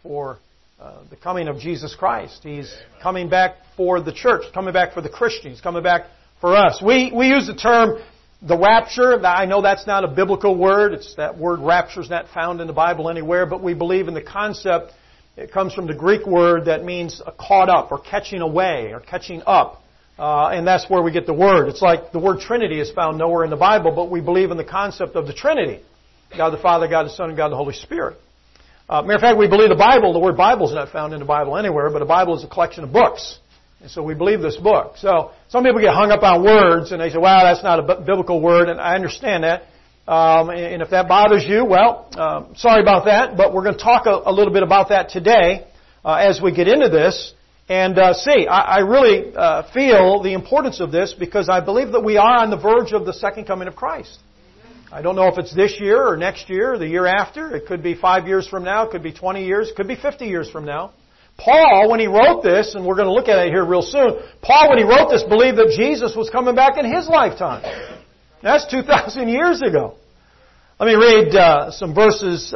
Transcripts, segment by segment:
for the coming of Jesus Christ. He's coming back for the church, coming back for the Christians, coming back for us. We use the term the rapture. I know that's not a biblical word. That word rapture is not found in the Bible anywhere, but we believe in the concept. It comes from the Greek word that means caught up or catching away or catching up. And that's where we get the word. It's like the word Trinity is found nowhere in the Bible, but we believe in the concept of the Trinity. God the Father, God the Son, and God the Holy Spirit. Matter of fact, we believe the word Bible is not found in the Bible anywhere, but a Bible is a collection of books. And so we believe this book. So some people get hung up on words and they say, wow, that's not a biblical word, and I understand that. And if that bothers you, well, sorry about that, but we're going to talk a little bit about that today as we get into this. And I really feel the importance of this because I believe that we are on the verge of the second coming of Christ. I don't know if it's this year or next year or the year after. It could be 5 years from now. It could be 20 years. It could be 50 years from now. Paul, when he wrote this, and we're going to look at it here real soon, Paul, when he wrote this, believed that Jesus was coming back in his lifetime. That's 2,000 years ago. Let me read some verses.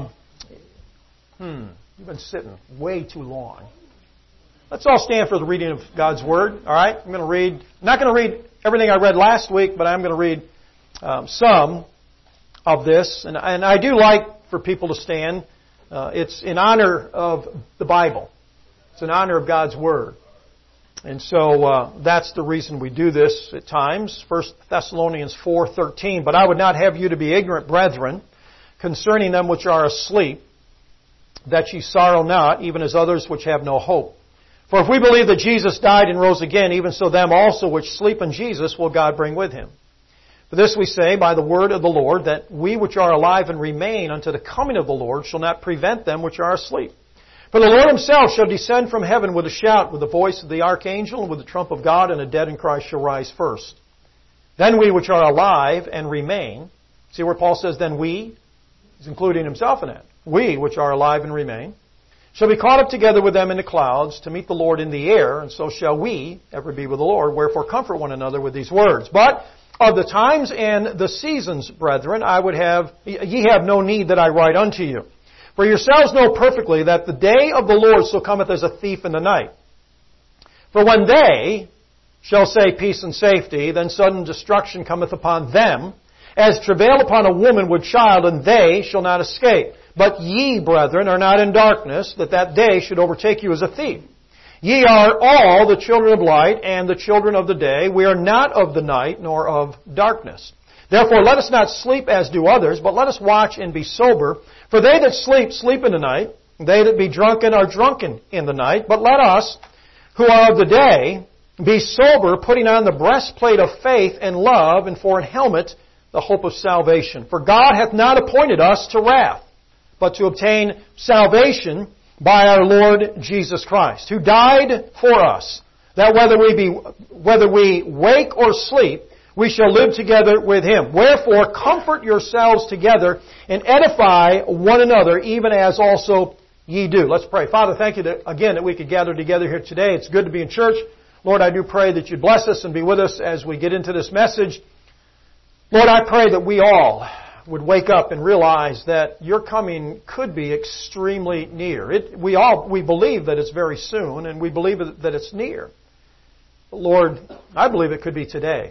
You've been sitting way too long. Let's all stand for the reading of God's Word. All right? I'm not going to read everything I read last week, but I'm going to read some of this. And I do like for people to stand. It's in honor of the Bible. It's in honor of God's Word. And so that's the reason we do this at times. 1 Thessalonians 4:13. But I would not have you to be ignorant, brethren, concerning them which are asleep, that ye sorrow not, even as others which have no hope. For if we believe that Jesus died and rose again, even so them also which sleep in Jesus will God bring with Him. For this we say by the word of the Lord, that we which are alive and remain unto the coming of the Lord shall not prevent them which are asleep. For the Lord Himself shall descend from heaven with a shout, with the voice of the archangel, and with the trump of God, and the dead in Christ shall rise first. Then we which are alive and remain, see where Paul says, then we, he's including himself in that. We which are alive and remain, shall be caught up together with them in the clouds to meet the Lord in the air, and so shall we ever be with the Lord. Wherefore comfort one another with these words. But of the times and the seasons, brethren, ye have no need that I write unto you. For yourselves know perfectly that the day of the Lord so cometh as a thief in the night. For when they shall say peace and safety, then sudden destruction cometh upon them, as travail upon a woman with child, and they shall not escape. But ye, brethren, are not in darkness, that day should overtake you as a thief. Ye are all the children of light and the children of the day. We are not of the night, nor of darkness. Therefore let us not sleep as do others, but let us watch and be sober. For they that sleep, sleep in the night. They that be drunken are drunken in the night. But let us, who are of the day, be sober, putting on the breastplate of faith and love, and for an helmet the hope of salvation. For God hath not appointed us to wrath, but to obtain salvation by our Lord Jesus Christ, who died for us, that whether we wake or sleep, we shall live together with Him. Wherefore, comfort yourselves together and edify one another, even as also ye do. Let's pray. Father, thank you that we could gather together here today. It's good to be in church. Lord, I do pray that you bless us and be with us as we get into this message. Lord, I pray that we all would wake up and realize that your coming could be extremely near. We believe that it's very soon, and we believe that it's near. But Lord, I believe it could be today.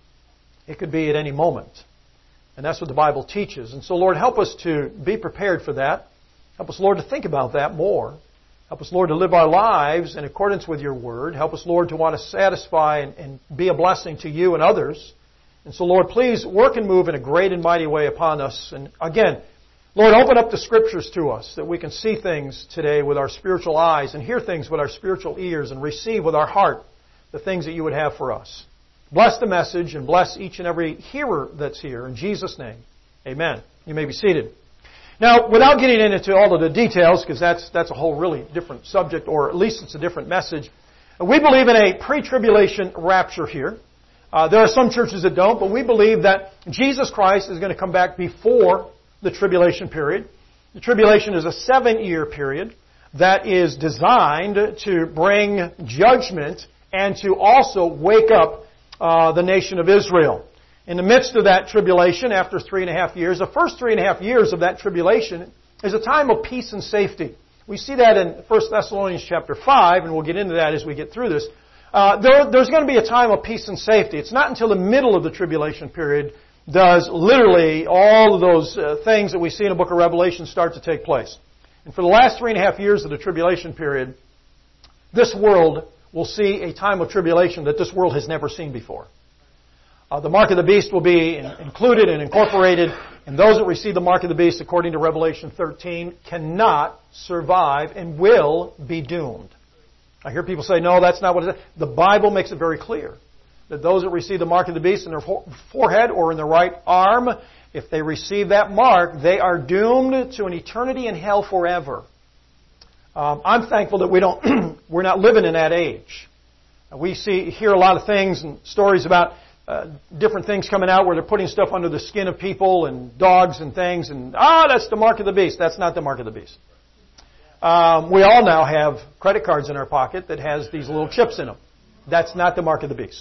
It could be at any moment. And that's what the Bible teaches. And so, Lord, help us to be prepared for that. Help us, Lord, to think about that more. Help us, Lord, to live our lives in accordance with your word. Help us, Lord, to want to satisfy and be a blessing to you and others. And so, Lord, please work and move in a great and mighty way upon us. And again, Lord, open up the Scriptures to us that we can see things today with our spiritual eyes and hear things with our spiritual ears and receive with our heart the things that you would have for us. Bless the message and bless each and every hearer that's here. In Jesus' name, amen. You may be seated. Now, without getting into all of the details, because that's a whole really different subject, or at least it's a different message, we believe in a pre-tribulation rapture here. There are some churches that don't, but we believe that Jesus Christ is going to come back before the tribulation period. The tribulation is a 7-year period that is designed to bring judgment and to also wake up the nation of Israel. In the midst of that tribulation, after 3.5 years, the first 3.5 years of that tribulation is a time of peace and safety. We see that in 1 Thessalonians chapter 5, and we'll get into that as we get through this. There's going to be a time of peace and safety. It's not until the middle of the tribulation period does literally all of those things that we see in the book of Revelation start to take place. And for the last 3.5 years of the tribulation period, this world will see a time of tribulation that this world has never seen before. The mark of the beast will be included and incorporated, and those that receive the mark of the beast, according to Revelation 13, cannot survive and will be doomed. I hear people say, no, that's not what it is. The Bible makes it very clear that those that receive the mark of the beast in their forehead or in their right arm, if they receive that mark, they are doomed to an eternity in hell forever. I'm thankful that we're not living in that age. We hear a lot of things and stories about different things coming out where they're putting stuff under the skin of people and dogs and things, and that's the mark of the beast. That's not the mark of the beast. We all now have credit cards in our pocket that has these little chips in them. That's not the mark of the beast.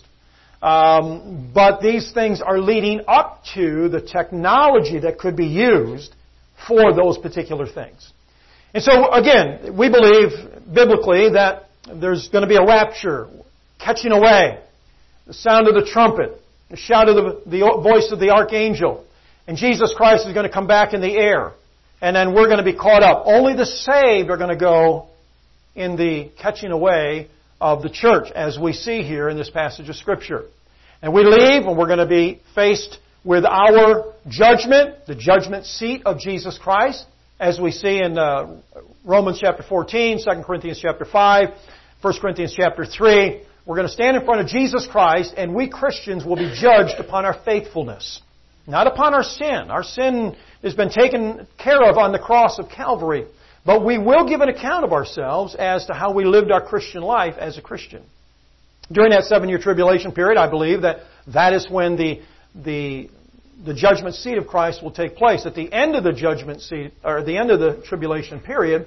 But these things are leading up to the technology that could be used for those particular things. And so, again, we believe biblically that there's going to be a rapture, catching away, the sound of the trumpet, the shout of the voice of the archangel, and Jesus Christ is going to come back in the air, and then we're going to be caught up. Only the saved are going to go in the catching away of the church, as we see here in this passage of Scripture. And we leave, and we're going to be faced with our judgment, the judgment seat of Jesus Christ, as we see in Romans chapter 14, 2 Corinthians chapter 5, 1 Corinthians chapter 3. We're going to stand in front of Jesus Christ, and we Christians will be judged upon our faithfulness, not upon our sin. Our sin has been taken care of on the cross of Calvary, but we will give an account of ourselves as to how we lived our Christian life as a Christian. During that 7-year tribulation period, I believe that is when the judgment seat of Christ will take place. At the end of the judgment seat, or the end of the tribulation period,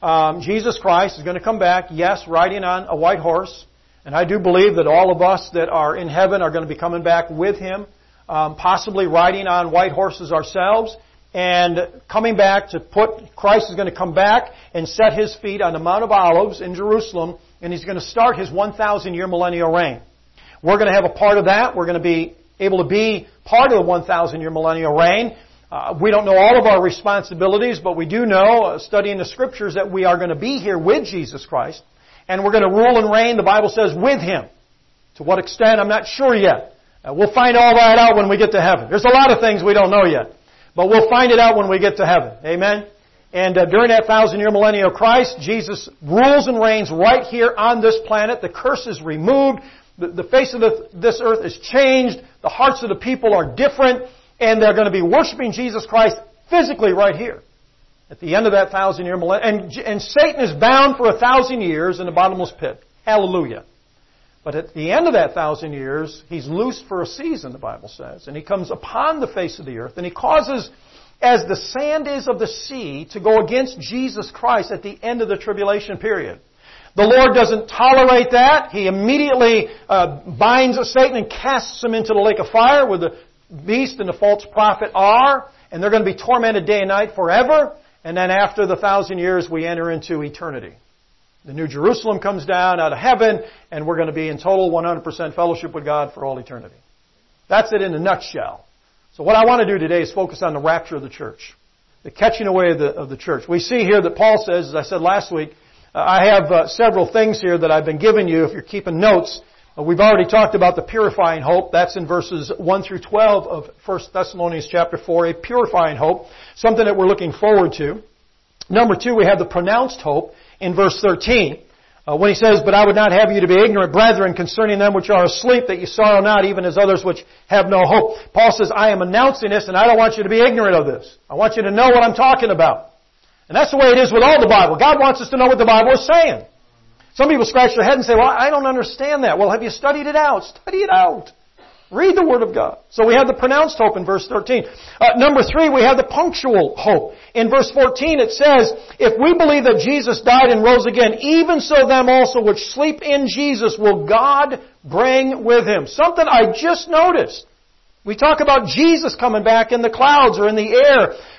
Jesus Christ is going to come back, yes, riding on a white horse. And I do believe that all of us that are in heaven are going to be coming back with Him, possibly riding on white horses ourselves, and coming back Christ is going to come back and set His feet on the Mount of Olives in Jerusalem, and He's going to start His 1,000-year millennial reign. We're going to have a part of that. We're going to be able to be part of the 1,000-year millennial reign. We don't know all of our responsibilities, but we do know, studying the Scriptures, that we are going to be here with Jesus Christ. And we're going to rule and reign, the Bible says, with Him. To what extent, I'm not sure yet. We'll find all that out when we get to heaven. There's a lot of things we don't know yet. But we'll find it out when we get to heaven. Amen? And during that 1,000-year millennium of Christ, Jesus rules and reigns right here on this planet. The curse is removed. The face of this earth is changed. The hearts of the people are different. And they're going to be worshiping Jesus Christ physically right here. At the end of that 1,000-year millennium. And Satan is bound for 1,000 years in the bottomless pit. Hallelujah. But at the end of that 1,000 years, he's loosed for a season, the Bible says. And he comes upon the face of the earth. And he causes, as the sand is of the sea, to go against Jesus Christ at the end of the tribulation period. The Lord doesn't tolerate that. He immediately binds Satan and casts him into the lake of fire where the beast and the false prophet are. And they're going to be tormented day and night forever. And then after the 1,000 years, we enter into eternity. The New Jerusalem comes down out of heaven, and we're going to be in total 100% fellowship with God for all eternity. That's it in a nutshell. So what I want to do today is focus on the rapture of the church, the catching away of the church. We see here that Paul says, as I said last week, I have several things here that I've been giving you if you're keeping notes. We've already talked about the purifying hope. That's in verses 1 through 12 of 1 Thessalonians chapter 4, a purifying hope, something that we're looking forward to. Number 2, we have the pronounced hope in verse 13. When he says, "But I would not have you to be ignorant, brethren, concerning them which are asleep, that you sorrow not, even as others which have no hope." Paul says, I am announcing this, and I don't want you to be ignorant of this. I want you to know what I'm talking about. And that's the way it is with all the Bible. God wants us to know what the Bible is saying. Some people scratch their head and say, well, I don't understand that. Well, have you studied it out? Study it out. Read the Word of God. So we have the pronounced hope in verse 13. Number 3, we have the punctual hope. In verse 14 it says, "If we believe that Jesus died and rose again, even so them also which sleep in Jesus will God bring with Him." Something I just noticed. We talk about Jesus coming back in the clouds or in the air.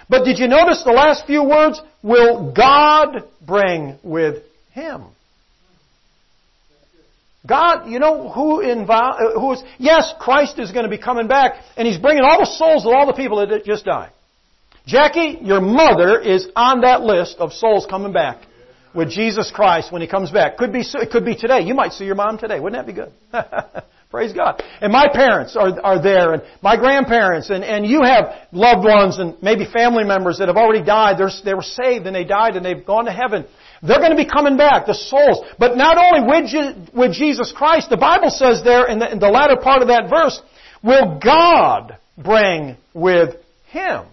But did you notice the last few words? Will God bring with Him? God, you know who is, yes, Christ is going to be coming back, and He's bringing all the souls of all the people that just died. Jackie, your mother is on that list of souls coming back with Jesus Christ when He comes back. It could be today. You might see your mom today. Wouldn't that be good? Praise God. And my parents are there, and my grandparents, and you have loved ones and maybe family members that have already died. They were saved and they died and they've gone to heaven. They're going to be coming back, the souls. But not only with Jesus Christ, the Bible says there in the latter part of that verse, will God bring with Him.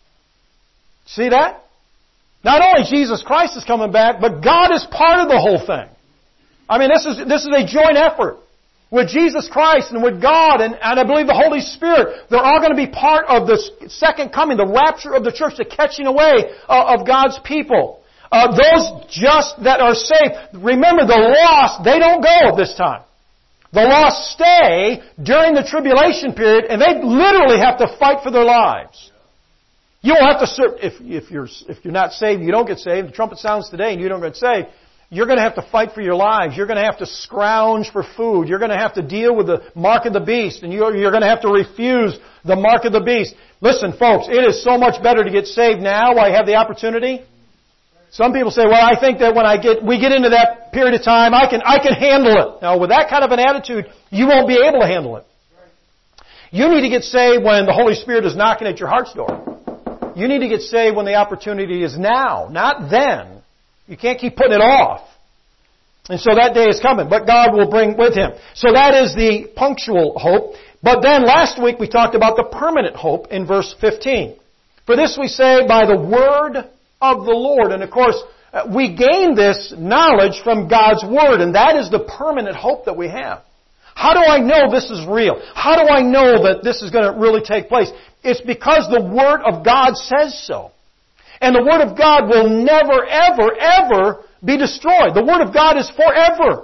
See that? Not only Jesus Christ is coming back, but God is part of the whole thing. I mean, this is a joint effort. With Jesus Christ and with God and I believe the Holy Spirit, they're all going to be part of this second coming, the rapture of the church, the catching away of God's people. Those just that are saved. Remember, the lost, they don't go this time. The lost stay during the tribulation period, and they literally have to fight for their lives. You don't have to serve, if you're not saved, you don't get saved. The trumpet sounds today and you don't get saved. You're going to have to fight for your lives. You're going to have to scrounge for food. You're going to have to deal with the mark of the beast. And you're going to have to refuse the mark of the beast. Listen, folks, it is so much better to get saved now while you have the opportunity. Some people say, well, I think that when we get into that period of time, I can handle it. Now, with that kind of an attitude, you won't be able to handle it. You need to get saved when the Holy Spirit is knocking at your heart's door. You need to get saved when the opportunity is now, not then. You can't keep putting it off. And so that day is coming, but God will bring with Him. So that is the punctual hope. But then last week we talked about the permanent hope in verse 15. For this we say by the word of the Lord. And of course, we gain this knowledge from God's Word, and that is the permanent hope that we have. How do I know this is real? How do I know that this is going to really take place? It's because the Word of God says so. And the Word of God will never, ever, ever be destroyed. The Word of God is forever.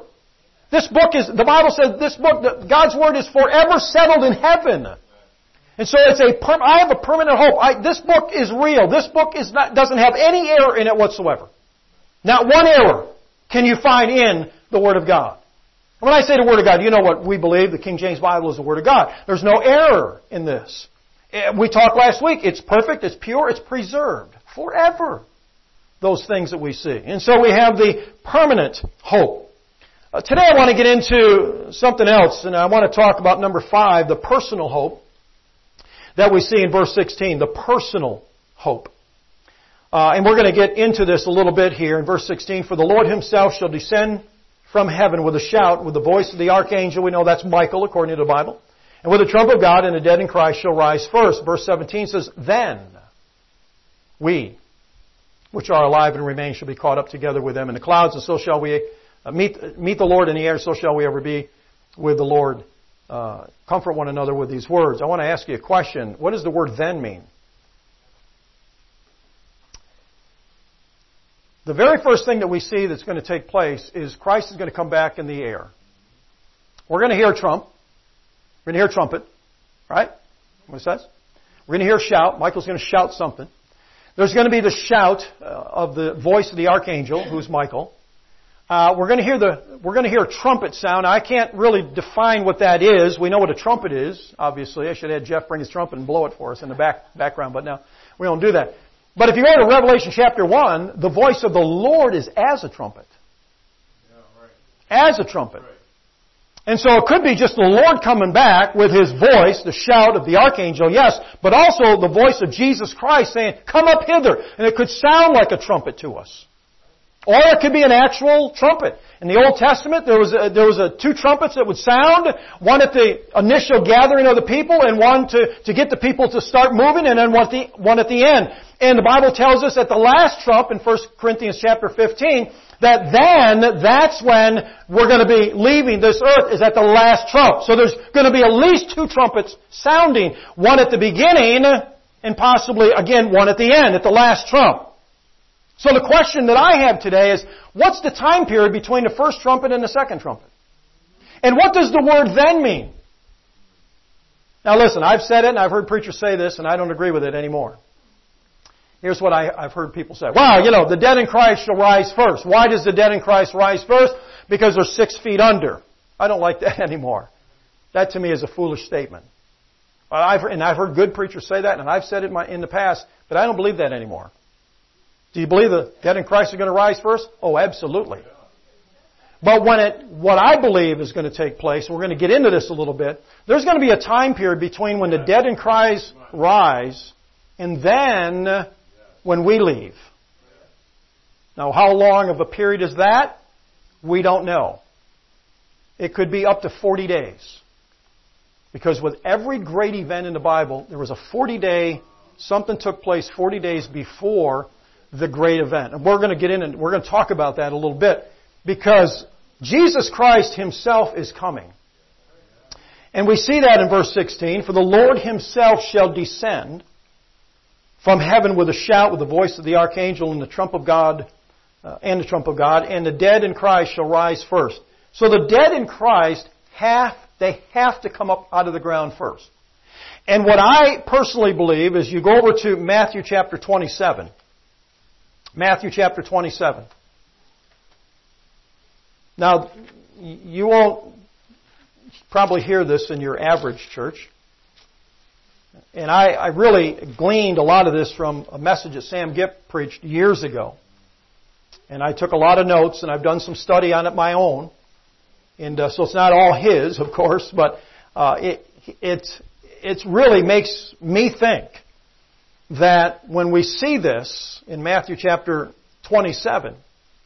The Bible says this book, God's Word is forever settled in heaven. And so I have a permanent hope. This book is real. This book doesn't have any error in it whatsoever. Not one error can you find in the Word of God. When I say the Word of God, you know what we believe. The King James Bible is the Word of God. There's no error in this. We talked last week. It's perfect, it's pure, it's preserved. Forever. Those things that we see. And so we have the permanent hope. Today I want to get into something else, and I want to talk about number 5, the personal hope that we see in verse 16. The personal hope. And we're going to get into this a little bit here in verse 16. For the Lord Himself shall descend from heaven with a shout, with the voice of the archangel. We know that's Michael, according to the Bible. And with the trump of God, and the dead in Christ shall rise first. Verse 17 says, Then we, which are alive and remain, shall be caught up together with them in the clouds, and so shall we meet the Lord in the air, so shall we ever be with the Lord. Comfort one another with these words. I want to ask you a question. What does the word then mean? The very first thing that we see that's going to take place is Christ is going to come back in the air. We're going to hear a trump. We're going to hear a trumpet. Right? What it says? We're going to hear a shout. Michael's going to shout something. There's going to be the shout of the voice of the archangel, who's Michael. We're going to hear a trumpet sound. I can't really define what that is. We know what a trumpet is, obviously. I should have had Jeff bring his trumpet and blow it for us in the background, but now we don't do that. But if you go to Revelation chapter 1, the voice of the Lord is as a trumpet. Yeah, right. As a trumpet. Right. And so it could be just the Lord coming back with His voice, the shout of the archangel, yes, but also the voice of Jesus Christ saying, come up hither. And it could sound like a trumpet to us. Or it could be an actual trumpet. In the Old Testament, there was two trumpets that would sound, one at the initial gathering of the people and one to get the people to start moving, and then one at the end. And the Bible tells us at the last trump in 1 Corinthians chapter 15, that's when we're going to be leaving this earth, is at the last trump. So there's going to be at least 2 trumpets sounding, one at the beginning and possibly, again, one at the end, at the last trump. So the question that I have today is, what's the time period between the first trumpet and the second trumpet? And what does the word then mean? Now listen, I've said it and I've heard preachers say this and I don't agree with it anymore. Here's what I've heard people say. Wow, the dead in Christ shall rise first. Why does the dead in Christ rise first? Because they're 6 feet under. I don't like that anymore. That to me is a foolish statement. I've heard good preachers say that, and I've said it in the past, but I don't believe that anymore. Do you believe the dead in Christ are going to rise first? Oh, absolutely. But what I believe is going to take place, and we're going to get into this a little bit, there's going to be a time period between when the dead in Christ rise and then when we leave. Now, how long of a period is that? We don't know. It could be up to 40 days. Because with every great event in the Bible, there was a 40-day, something took place 40 days before the great event. And we're going to get in and we're going to talk about that a little bit. Because Jesus Christ Himself is coming. And we see that in verse 16. For the Lord Himself shall descend from heaven with a shout, with the voice of the archangel and the trump of God, and the dead in Christ shall rise first. So the dead in Christ they have to come up out of the ground first. And what I personally believe is you go over to Matthew chapter 27. Matthew chapter 27. Now, you won't probably hear this in your average church. And I really gleaned a lot of this from a message that Sam Gipp preached years ago. And I took a lot of notes, and I've done some study on it my own. And so it's not all his, of course, but it really makes me think that when we see this in Matthew chapter 27,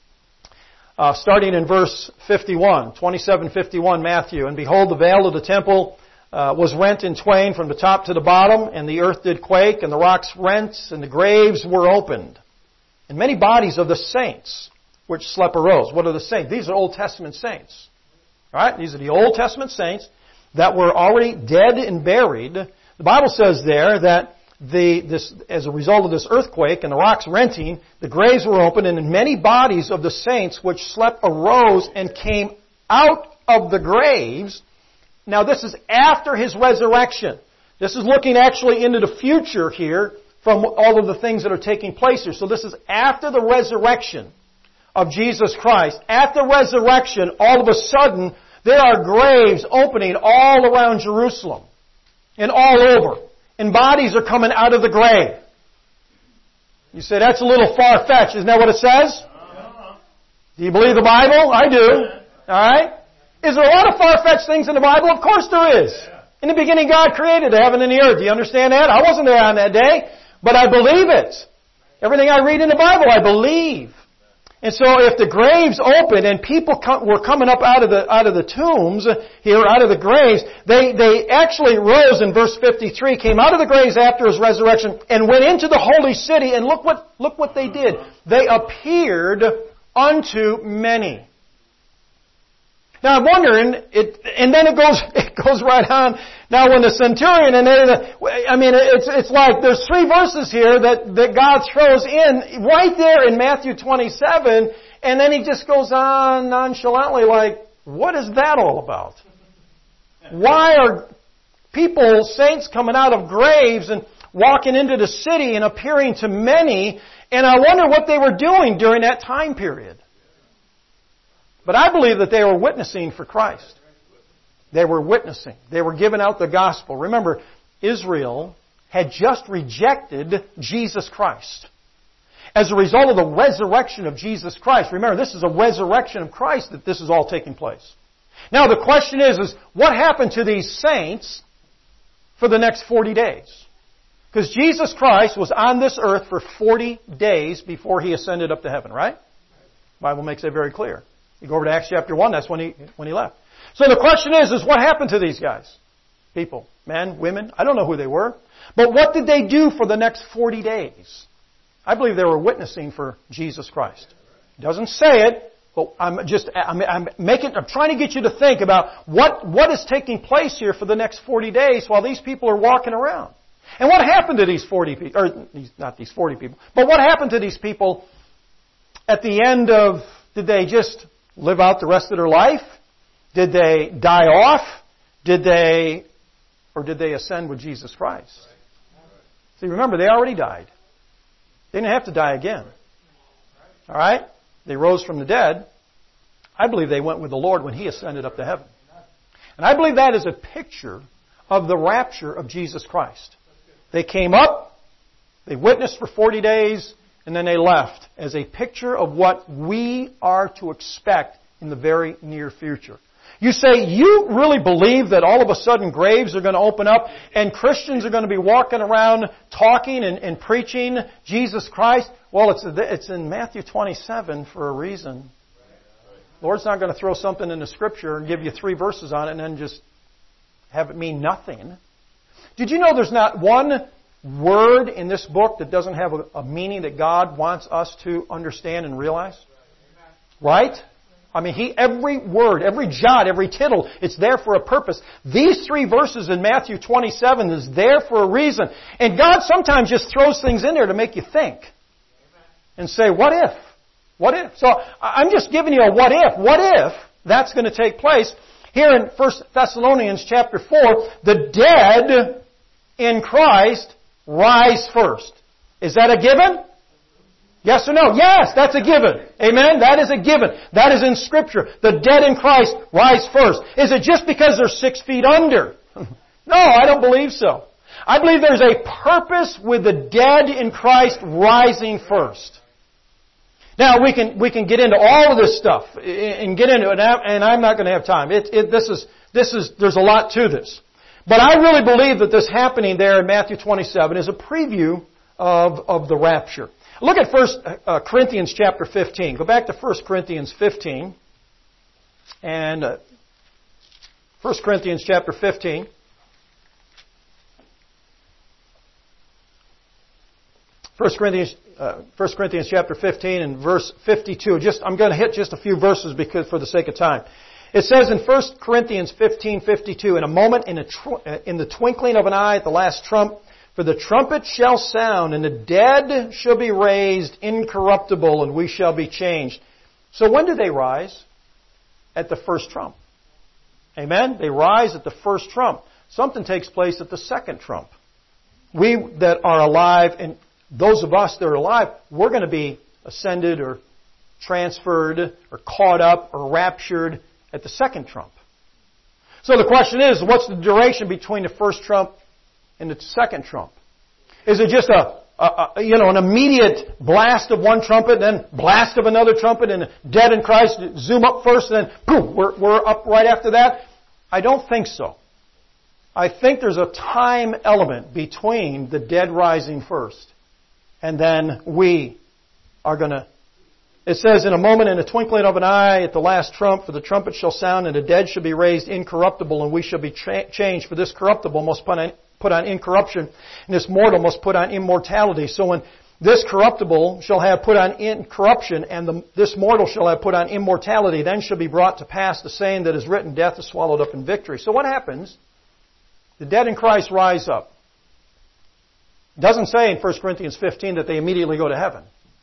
starting in verse 51, 27:51, Matthew, and behold, the veil of the temple was rent in twain from the top to the bottom, and the earth did quake, and the rocks rent, and the graves were opened. And many bodies of the saints which slept arose. What are the saints? These are Old Testament saints. All right? These are the Old Testament saints that were already dead and buried. The Bible says there that as a result of this earthquake and the rocks renting, the graves were opened, and many bodies of the saints which slept arose and came out of the graves. Now this is after His resurrection. This is looking actually into the future here from all of the things that are taking place here. So this is after the resurrection of Jesus Christ. At the resurrection, all of a sudden, there are graves opening all around Jerusalem and all over. And bodies are coming out of the grave. You say, that's a little far-fetched. Isn't that what it says? Do you believe the Bible? I do. Alright? Is there a lot of far-fetched things in the Bible? Of course there is. In the beginning, God created the heaven and the earth. Do you understand that? I wasn't there on that day, but I believe it. Everything I read in the Bible, I believe. And so if the graves opened and people were coming up out of the tombs here, out of the graves, they actually rose in verse 53, came out of the graves after His resurrection and went into the holy city, and look what they did. They appeared unto many. Now I'm wondering, and then it goes right on. Now when the centurion, it's like there's 3 verses here that God throws in right there in Matthew 27, and then He just goes on nonchalantly like, what is that all about? Why are people, saints, coming out of graves and walking into the city and appearing to many? And I wonder what they were doing during that time period. But I believe that they were witnessing for Christ. They were witnessing. They were giving out the gospel. Remember, Israel had just rejected Jesus Christ. As a result of the resurrection of Jesus Christ. Remember, this is a resurrection of Christ that this is all taking place. Now the question is what happened to these saints for the next 40 days? Because Jesus Christ was on this earth for 40 days before He ascended up to heaven, right? The Bible makes that very clear. You go over to Acts chapter 1, that's when he left. So the question is what happened to these guys? People, men, women, I don't know who they were. But what did they do for the next 40 days? I believe they were witnessing for Jesus Christ. It doesn't say it, but I'm trying to get you to think about what is taking place here for the next 40 days while these people are walking around. And what happened to these 40 people, or not these 40 people, but what happened to these people at the end of, did they just live out the rest of their life? Did they die off? Did they ascend with Jesus Christ? See, remember, they already died. They didn't have to die again. All right? They rose from the dead. I believe they went with the Lord when He ascended up to heaven. And I believe that is a picture of the rapture of Jesus Christ. They came up, they witnessed for 40 days, and then they left as a picture of what we are to expect in the very near future. You say, you really believe that all of a sudden graves are going to open up and Christians are going to be walking around talking and preaching Jesus Christ? Well, it's in Matthew 27 for a reason. The Lord's not going to throw something in the Scripture and give you 3 verses on it and then just have it mean nothing. Did you know there's not one word in this book that doesn't have a meaning that God wants us to understand and realize? Right? I mean, every word, every jot, every tittle, it's there for a purpose. These 3 verses in Matthew 27 is there for a reason. And God sometimes just throws things in there to make you think. And say, what if? What if? So I'm just giving you a what if. What if that's going to take place? Here in 1 Thessalonians chapter 4, the dead in Christ rise first. Is that a given? Yes or no? Yes, that's a given. Amen? That is a given. That is in Scripture. The dead in Christ rise first. Is it just because they're 6 feet under? No, I don't believe so. I believe there's a purpose with the dead in Christ rising first. Now, we can get into all of this stuff and get into it, and I'm not going to have time. There's a lot to this. But I really believe that this happening there in Matthew 27 is a preview of the rapture. Look at 1 Corinthians chapter 15. Go back to 1 Corinthians 15. And 1 Corinthians chapter 15. 1 Corinthians chapter 15 and verse 52. I'm going to hit just a few verses because for the sake of time. It says in 1 Corinthians 15:52, in a moment, in the twinkling of an eye, at the last trump, for the trumpet shall sound, and the dead shall be raised incorruptible, and we shall be changed. So when do they rise? At the first trump. Amen? They rise at the first trump. Something takes place at the second trump. We that are alive, and those of us that are alive, we're going to be ascended or transferred or caught up or raptured at the second trump. So the question is, what's the duration between the first trump and the second trump? Is it just an immediate blast of one trumpet, then blast of another trumpet, and the dead in Christ zoom up first, and then boom, we're up right after that? I don't think so. I think there's a time element between the dead rising first, and then we are going to. It says, in a moment, in a twinkling of an eye, at the last trump, for the trumpet shall sound, and the dead shall be raised incorruptible, and we shall be changed. For this corruptible must put on incorruption, and this mortal must put on immortality. So when this corruptible shall have put on incorruption, and this mortal shall have put on immortality, then shall be brought to pass the saying that is written, death is swallowed up in victory. So what happens? The dead in Christ rise up. It doesn't say in 1 Corinthians 15 that they immediately go to heaven.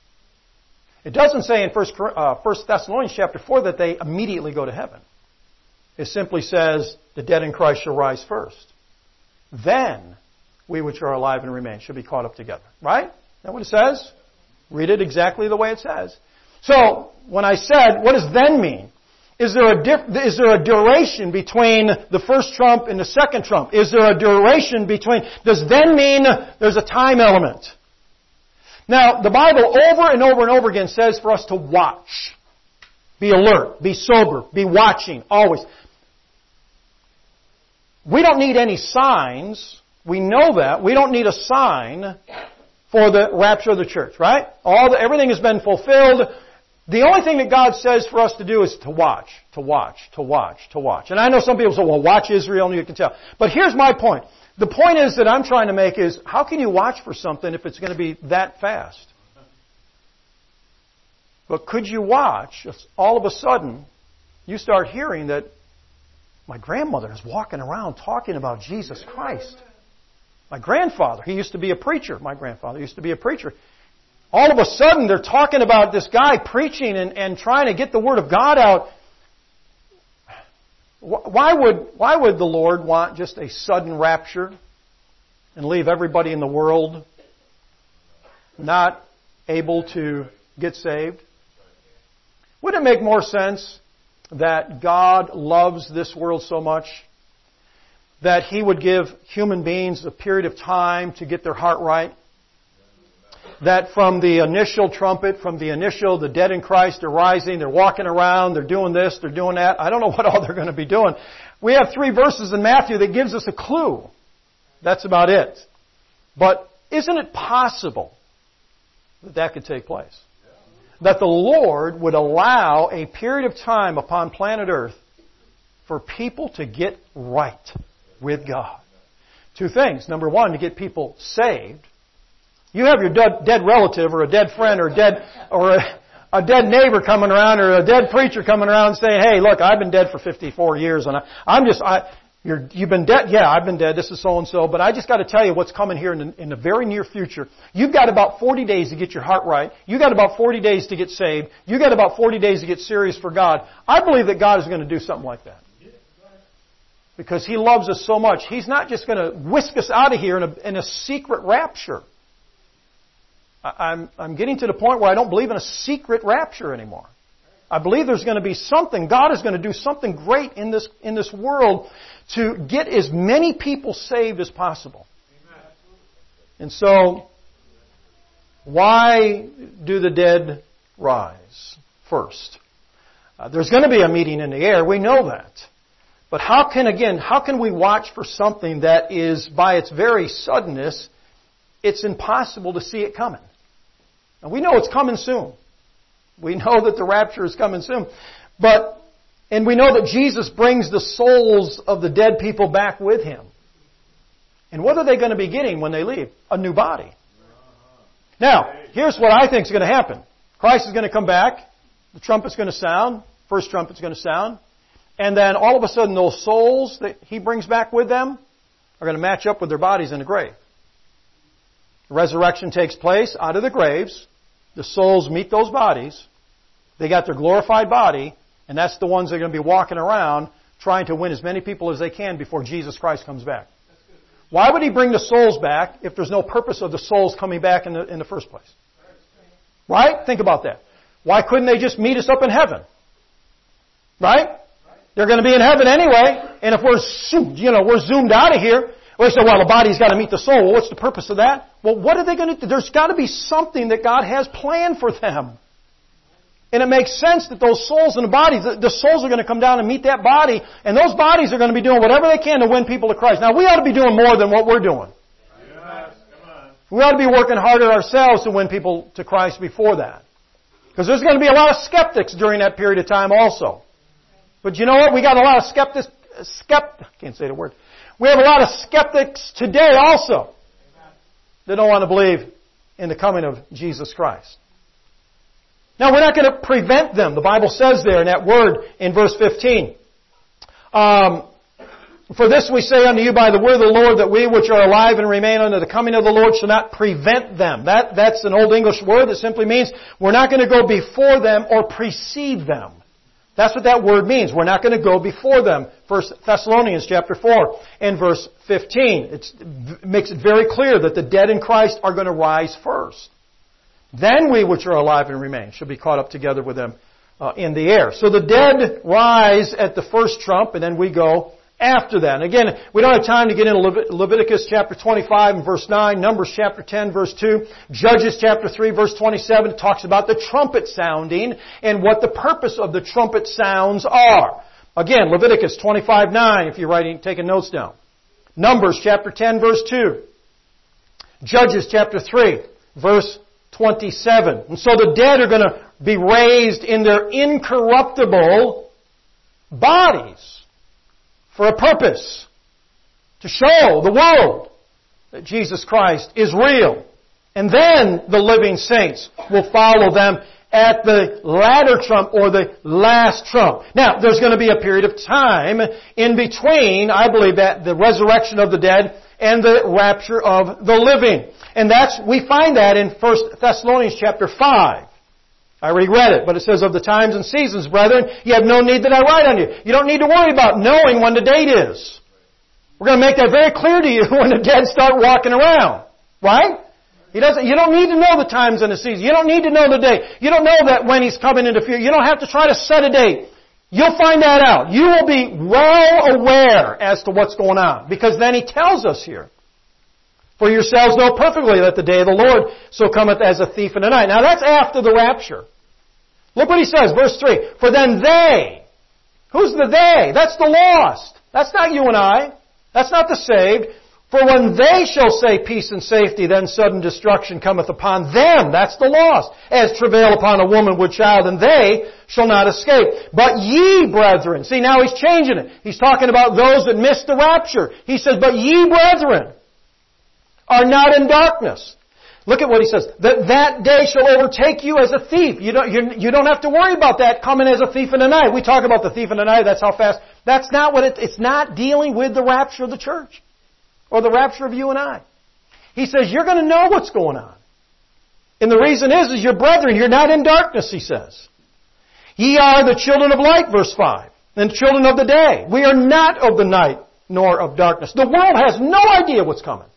It doesn't say in 1 Thessalonians chapter 4 that they immediately go to heaven. It simply says the dead in Christ shall rise first. Then we which are alive and remain shall be caught up together. Right? Is that what it says? Read it exactly the way it says. So, when I said, what does then mean? Is there a duration between the first trump and the second trump? Is there a duration between... Does then mean there's a time element? Now, the Bible over and over and over again says for us to watch. Be alert. Be sober. Be watching. Always. We don't need any signs. We know that. We don't need a sign for the rapture of the church, right? Everything has been fulfilled. The only thing that God says for us to do is to watch, to watch, to watch, to watch. And I know some people say, well, watch Israel and you can tell. But here's my point. The point is that I'm trying to make is, how can you watch for something if it's going to be that fast? But could you watch, if all of a sudden, you start hearing that my grandmother is walking around talking about Jesus Christ. My grandfather, he used to be a preacher. My grandfather used to be a preacher. All of a sudden, they're talking about this guy preaching and trying to get the Word of God out. Why would the Lord want just a sudden rapture and leave everybody in the world not able to get saved? Wouldn't it make more sense that God loves this world so much that He would give human beings a period of time to get their heart right? That from the initial trumpet, the dead in Christ are rising, they're walking around, they're doing this, they're doing that. I don't know what all they're going to be doing. We have 3 verses in Matthew that gives us a clue. That's about it. But isn't it possible that that could take place? That the Lord would allow a period of time upon planet Earth for people to get right with God. 2 things. Number 1, to get people saved. You have your dead relative or a dead friend or a dead neighbor coming around or a dead preacher coming around and saying, "Hey, look, I've been dead for 54 years and you've been dead? Yeah, I've been dead. This is so and so. But I just got to tell you what's coming here in the very near future. You've got about 40 days to get your heart right. You've got about 40 days to get saved. You've got about 40 days to get serious for God." I believe that God is going to do something like that. Because He loves us so much. He's not just going to whisk us out of here in a secret rapture. I'm getting to the point where I don't believe in a secret rapture anymore. I believe there's going to be something. God is going to do something great in this world to get as many people saved as possible. And so, why do the dead rise first? There's going to be a meeting in the air. We know that. But how can we watch for something that is, by its very suddenness, it's impossible to see it coming? And we know it's coming soon. We know that the rapture is coming soon. And we know that Jesus brings the souls of the dead people back with Him. And what are they going to be getting when they leave? A new body. Now, here's what I think is going to happen. Christ is going to come back. The trumpet's going to sound. First trumpet's going to sound. And then all of a sudden those souls that He brings back with them are going to match up with their bodies in the grave. The resurrection takes place out of the graves. The souls meet those bodies. They got their glorified body, and that's the ones that are going to be walking around trying to win as many people as they can before Jesus Christ comes back. Why would He bring the souls back if there's no purpose of the souls coming back in the first place? Right? Think about that. Why couldn't they just meet us up in heaven? Right? They're going to be in heaven anyway, and if we're zoomed out of here, we say, well, the body's got to meet the soul. Well, what's the purpose of that? Well, what are they going to do? There's got to be something that God has planned for them. And it makes sense that those souls in the bodies, the souls are going to come down and meet that body, and those bodies are going to be doing whatever they can to win people to Christ. Now, we ought to be doing more than what we're doing. We ought to be working harder ourselves to win people to Christ before that. Because there's going to be a lot of skeptics during that period of time also. But you know what? We got a lot of skeptics. Can't say the word. We have a lot of skeptics today also that don't want to believe in the coming of Jesus Christ. Now, we're not going to prevent them. The Bible says there in that word in verse 15. For this we say unto you by the word of the Lord, that we which are alive and remain unto the coming of the Lord shall not prevent them. That's an Old English word that simply means we're not going to go before them or precede them. That's what that word means. We're not going to go before them. 1 Thessalonians chapter 4 and verse 15. It makes it very clear that the dead in Christ are going to rise first. Then we which are alive and remain shall be caught up together with them in the air. So the dead rise at the first trump, and then we go after that. And again, we don't have time to get into Leviticus chapter 25 and verse 9, Numbers chapter 10 verse 2, Judges chapter 3 verse 27. It talks about the trumpet sounding and what the purpose of the trumpet sounds are. Again, Leviticus 25:9 if you're taking notes down. Numbers chapter 10 verse 2. Judges chapter 3 verse 27. And so the dead are going to be raised in their incorruptible bodies for a purpose, to show the world that Jesus Christ is real. And then the living saints will follow them at the latter trump or the last trump. Now, there's going to be a period of time in between, I believe, that the resurrection of the dead and the rapture of the living. And we find that in 1 Thessalonians chapter 5. I already read it, but it says, of the times and seasons, brethren, you have no need that I write on you. You don't need to worry about knowing when the date is. We're going to make that very clear to you when the dead start walking around. Right? You don't need to know the times and the seasons. You don't need to know the day. You don't know that when He's coming into future. You don't have to try to set a date. You'll find that out. You will be well aware as to what's going on. Because then He tells us here, for yourselves know perfectly that the day of the Lord so cometh as a thief in the night. Now that's after the rapture. Look what He says, verse 3. For then they, who's the they? That's the lost. That's not you and I. That's not the saved. For when they shall say peace and safety, then sudden destruction cometh upon them. That's the lost. As travail upon a woman with child, and they shall not escape. But ye, brethren. See, now He's changing it. He's talking about those that missed the rapture. He says, but ye, brethren, are not in darkness. Look at what He says. That day shall overtake you as a thief. You don't have to worry about that coming as a thief in the night. We talk about the thief in the night, that's how fast. That's not what it's not dealing with the rapture of the church. Or the rapture of you and I. He says, you're going to know what's going on. And the reason is your brethren, you're not in darkness, He says. Ye are the children of light, verse 5. And children of the day. We are not of the night, nor of darkness. The world has no idea what's coming.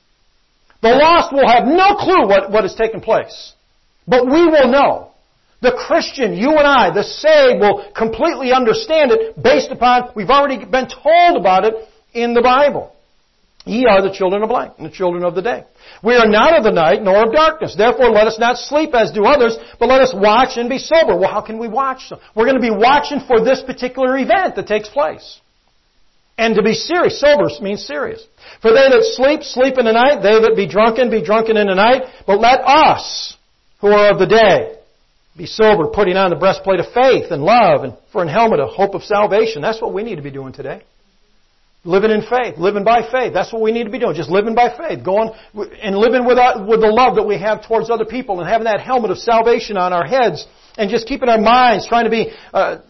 The lost will have no clue what is taking place. But we will know. The Christian, you and I, the saved, will completely understand it based upon, we've already been told about it in the Bible. Ye are the children of light, and the children of the day. We are not of the night, nor of darkness. Therefore, let us not sleep as do others, but let us watch and be sober. Well, how can we watch? We're going to be watching for this particular event that takes place. And to be serious, sober means serious. For they that sleep, sleep in the night. They that be drunken in the night. But let us, who are of the day, be sober, putting on the breastplate of faith and love, and for an helmet a hope of salvation. That's what we need to be doing today. Living in faith, living by faith. That's what we need to be doing. Just living by faith. Going and living with the love that we have towards other people, and having that helmet of salvation on our heads, and just keeping our minds trying to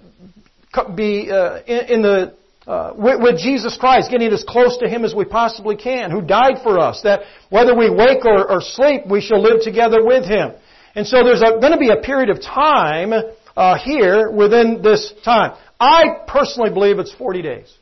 with Jesus Christ, getting as close to Him as we possibly can, who died for us, that whether we wake or sleep, we shall live together with Him. And so there's going to be a period of time here within this time. I personally believe it's 40 days.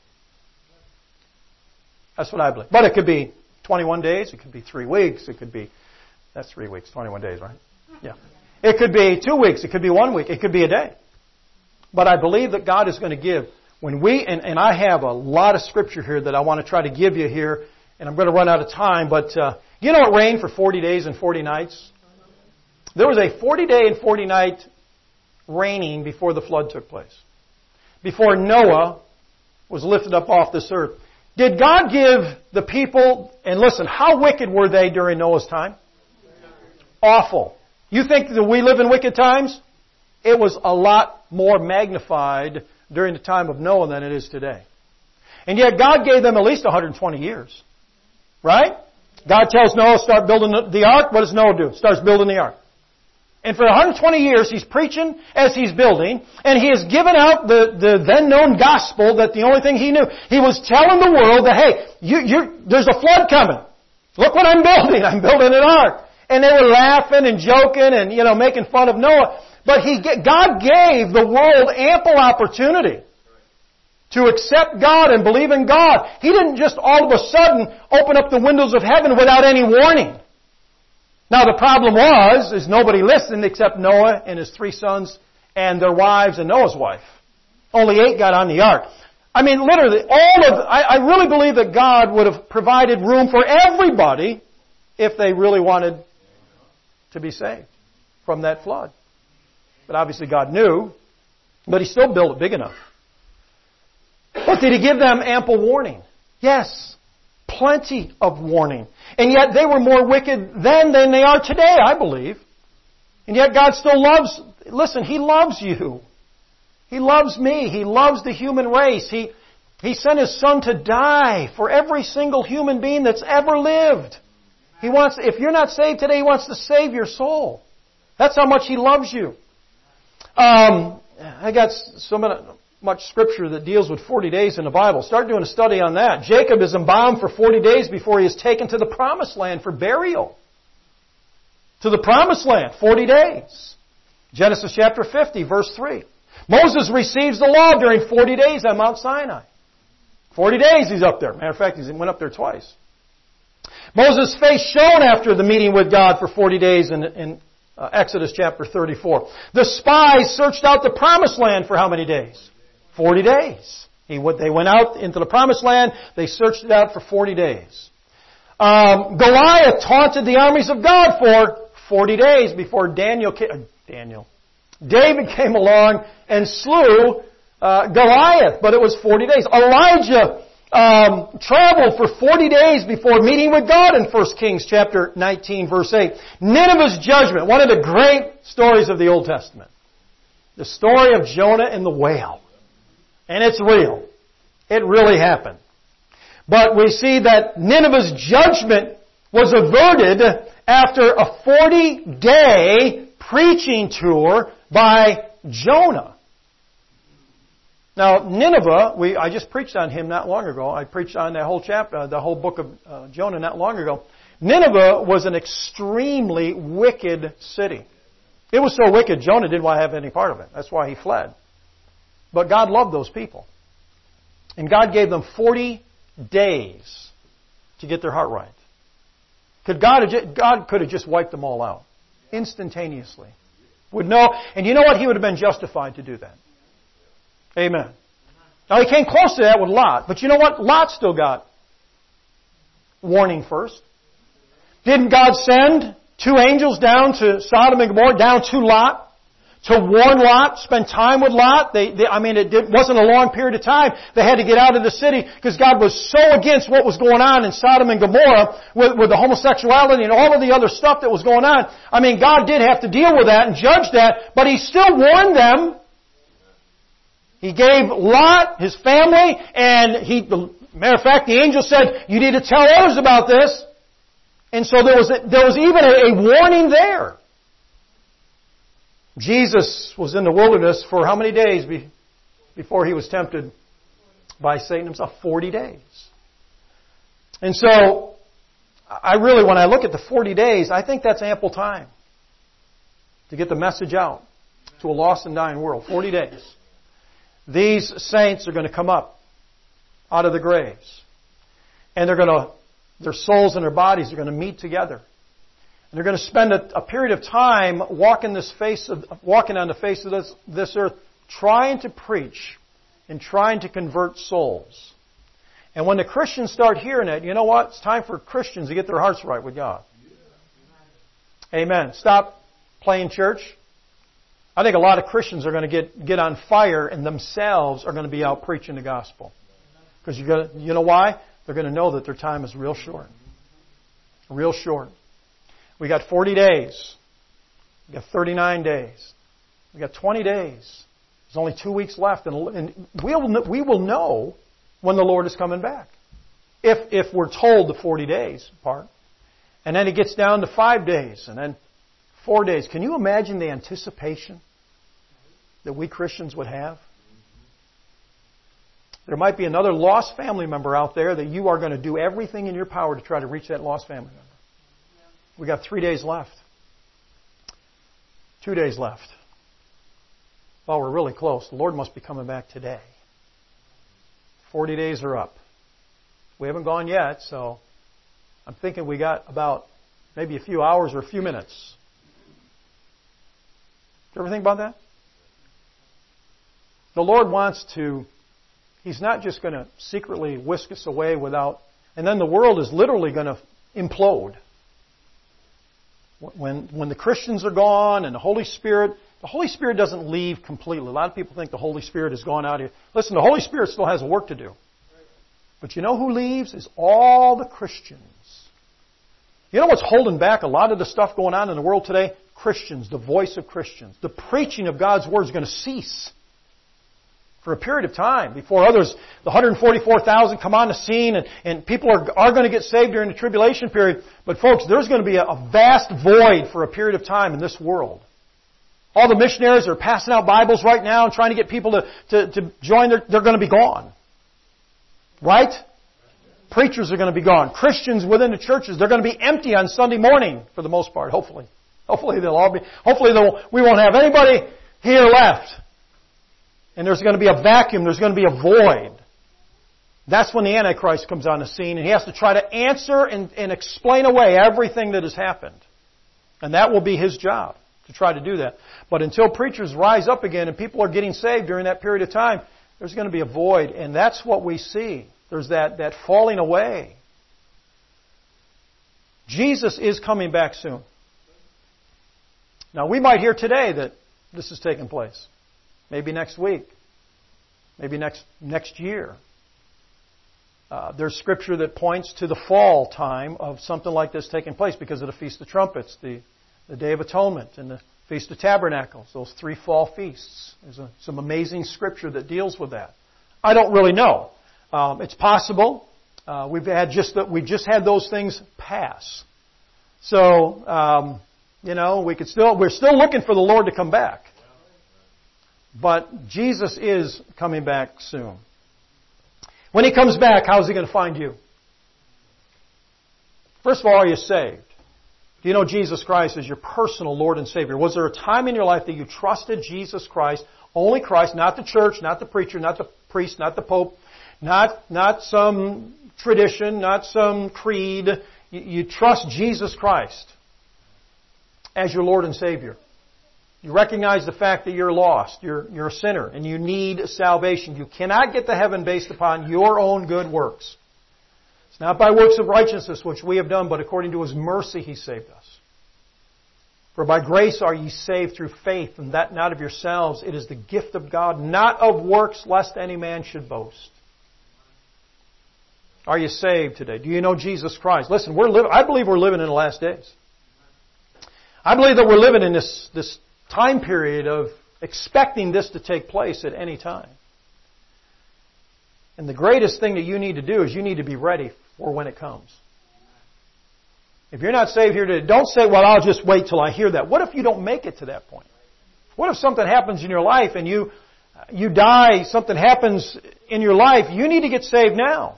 That's what I believe. But it could be 21 days. It could be 3 weeks. It could be, that's 3 weeks, 21 days, right? Yeah. It could be 2 weeks. It could be 1 week. It could be a day. But I believe that God is going to give, when we, and I have a lot of scripture here that I want to try to give you here, and I'm going to run out of time, but you know it rained for 40 days and 40 nights? There was a 40-day and 40-night raining before the flood took place. Before Noah was lifted up off this earth. Did God give the people, and listen, how wicked were they during Noah's time? Awful. You think that we live in wicked times? It was a lot more magnified during the time of Noah than it is today. And yet God gave them at least 120 years. Right? God tells Noah, start building the ark. What does Noah do? Starts building the ark. And for 120 years, he's preaching as he's building, and he has given out the then-known gospel that the only thing he knew. He was telling the world that, hey, there's a flood coming. Look what I'm building. I'm building an ark. And they were laughing and joking and, making fun of Noah. But God gave the world ample opportunity to accept God and believe in God. He didn't just all of a sudden open up the windows of heaven without any warning. Now the problem is nobody listened except Noah and his 3 sons and their wives and Noah's wife. Only 8 got on the ark. I mean, literally, I really believe that God would have provided room for everybody if they really wanted to be saved from that flood. But obviously God knew, but He still built it big enough. But did He give them ample warning? Yes. Plenty of warning. And yet they were more wicked then than they are today, I believe. And yet God still loves, listen, He loves you. He loves me. He loves the human race. He sent His Son to die for every single human being that's ever lived. If you're not saved today, He wants to save your soul. That's how much He loves you. I got so much scripture that deals with 40 days in the Bible. Start doing a study on that. Jacob is embalmed for 40 days before he is taken to the promised land for burial. To the promised land, 40 days. Genesis chapter 50, verse 3. Moses receives the law during 40 days on Mount Sinai. 40 days he's up there. Matter of fact, he went up there twice. Moses' face shone after the meeting with God for 40 days in Exodus chapter 34. The spies searched out the promised land for how many days? 40 days. They went out into the promised land. They searched it out for 40 days. Goliath taunted the armies of God for 40 days before David came along and slew Goliath, but it was 40 days. Elijah traveled for 40 days before meeting with God in 1 Kings chapter 19, verse 8. Nineveh's judgment, one of the great stories of the Old Testament. The story of Jonah and the whale. And it's real. It really happened. But we see that Nineveh's judgment was averted after a 40-day preaching tour by Jonah. Now, Nineveh, I just preached on him not long ago. I preached on that whole chapter, the whole book of Jonah not long ago. Nineveh was an extremely wicked city. It was so wicked, Jonah didn't want to have any part of it. That's why he fled. But God loved those people. And God gave them 40 days to get their heart right. God could have just wiped them all out instantaneously. Would know, and you know what? He would have been justified to do that. Amen. Now he came close to that with Lot, but you know what? Lot still got warning first. Didn't God send 2 angels down to Sodom and Gomorrah, down to Lot, to warn Lot, spend time with Lot? It wasn't a long period of time. They had to get out of the city because God was so against what was going on in Sodom and Gomorrah with the homosexuality and all of the other stuff that was going on. God did have to deal with that and judge that, but He still warned them. He gave Lot, his family, and matter of fact, the angel said, you need to tell others about this. And so there was even a warning there. Jesus was in the wilderness for how many days before He was tempted by Satan himself? 40 days. And so, when I look at the 40 days, I think that's ample time to get the message out to a lost and dying world. 40 days. These saints are going to come up out of the graves. And their souls and their bodies are going to meet together. And they're going to spend a period of time walking on the face of this earth, trying to preach and trying to convert souls. And when the Christians start hearing it, you know what? It's time for Christians to get their hearts right with God. Amen. Stop playing church. I think a lot of Christians are going to get on fire and themselves are going to be out preaching the gospel. Because you know why? They're going to know that their time is real short. Real short. We got 40 days. We got 39 days. We got 20 days. There's only 2 weeks left, and we will know when the Lord is coming back. If we're told the 40 days part. And then it gets down to 5 days, and then 4 days. Can you imagine the anticipation that we Christians would have? There might be another lost family member out there that you are going to do everything in your power to try to reach that lost family member. We got 3 days left. 2 days left. Well, we're really close. The Lord must be coming back today. 40 days are up. We haven't gone yet, so I'm thinking we got about maybe a few hours or a few minutes. Did you ever think about that? The Lord wants to, He's not just going to secretly whisk us away without, and then the world is literally going to implode. When the Christians are gone and the Holy Spirit doesn't leave completely. A lot of people think the Holy Spirit has gone out here. Listen, the Holy Spirit still has work to do. But you know who leaves? Is all the Christians. You know what's holding back a lot of the stuff going on in the world today? Christians, the voice of Christians. The preaching of God's Word is going to cease for a period of time before others, the 144,000 come on the scene and people are going to get saved during the tribulation period. But folks, there's going to be a vast void for a period of time in this world. All the missionaries are passing out Bibles right now and trying to get people to join. They're going to be gone. Right? Preachers are going to be gone. Christians within the churches, they're going to be empty on Sunday morning for the most part, hopefully. Hopefully we won't have anybody here left. And there's going to be a vacuum. There's going to be a void. That's when the Antichrist comes on the scene, and he has to try to answer and explain away everything that has happened. And that will be his job, to try to do that. But until preachers rise up again and people are getting saved during that period of time, there's going to be a void, and that's what we see. There's that falling away. Jesus is coming back soon. Now, we might hear today that this is taking place. Maybe next week. Maybe next year. There's scripture that points to the fall time of something like this taking place because of the Feast of Trumpets, the Day of Atonement, and the Feast of Tabernacles, those 3 fall feasts. There's some amazing scripture that deals with that. I don't really know. It's possible. We've just had those things pass. So, we're still looking for the Lord to come back. But Jesus is coming back soon. When He comes back, how is He going to find you? First of all, are you saved? Do you know Jesus Christ as your personal Lord and Savior? Was there a time in your life that you trusted Jesus Christ, only Christ, not the church, not the preacher, not the priest, not the pope, not some tradition, not some creed? You trust Jesus Christ as your Lord and Savior. You recognize the fact that you're lost, you're a sinner, and you need salvation. You cannot get to heaven based upon your own good works. It's not by works of righteousness which we have done, but according to His mercy He saved us. For by grace are ye saved through faith, and that not of yourselves. It is the gift of God, not of works, lest any man should boast. Are you saved today? Do you know Jesus Christ? Listen, I believe we're living in the last days. I believe that we're living in this time period of expecting this to take place at any time. And the greatest thing that you need to do is you need to be ready for when it comes. If you're not saved here today, don't say, well, I'll just wait till I hear that. What if you don't make it to that point? What if something happens in your life and you die, something happens in your life? You need to get saved now.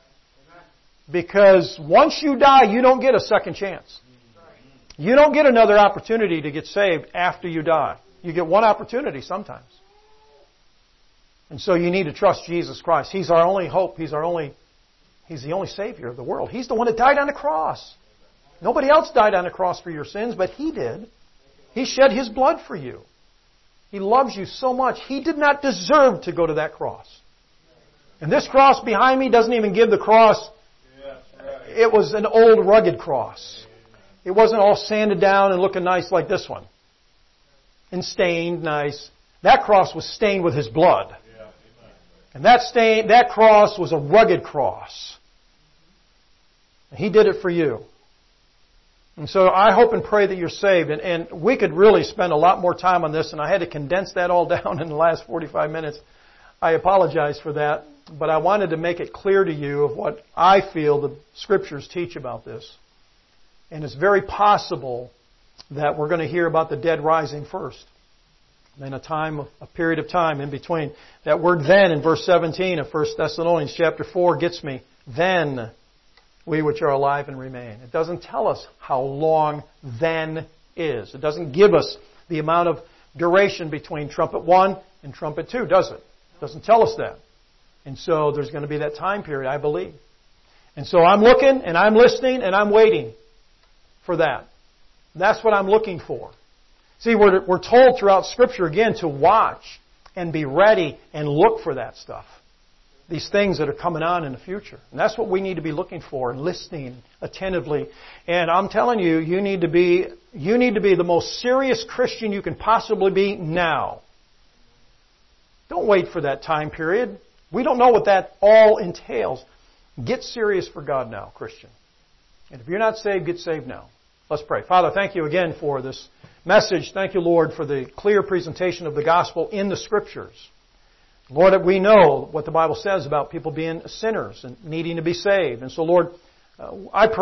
Because once you die, you don't get a second chance. You don't get another opportunity to get saved after you die. You get one opportunity sometimes. And so you need to trust Jesus Christ. He's our only hope. He's the only Savior of the world. He's the one that died on the cross. Nobody else died on the cross for your sins, but He did. He shed His blood for you. He loves you so much. He did not deserve to go to that cross. And this cross behind me doesn't even give the cross. It was an old rugged cross. It wasn't all sanded down and looking nice like this one. And stained nice. That cross was stained with His blood. And that cross was a rugged cross. And He did it for you. And so I hope and pray that you're saved. And we could really spend a lot more time on this, and I had to condense that all down in the last 45 minutes. I apologize for that. But I wanted to make it clear to you of what I feel the Scriptures teach about this. And it's very possible that we're going to hear about the dead rising first. Then a period of time in between. That word then in verse 17 of 1 Thessalonians chapter 4 gets me. Then we which are alive and remain. It doesn't tell us how long then is. It doesn't give us the amount of duration between trumpet 1 and trumpet 2, does it? It doesn't tell us that. And so there's going to be that time period, I believe. And so I'm looking and I'm listening and I'm waiting for that. That's what I'm looking for. See, we're told throughout Scripture again to watch and be ready and look for that stuff. These things that are coming on in the future. And that's what we need to be looking for and listening attentively. And I'm telling you, you need to be the most serious Christian you can possibly be now. Don't wait for that time period. We don't know what that all entails. Get serious for God now, Christian. And if you're not saved, get saved now. Let's pray. Father, thank you again for this message. Thank you, Lord, for the clear presentation of the gospel in the Scriptures. Lord, that we know what the Bible says about people being sinners and needing to be saved. And so, Lord, I pray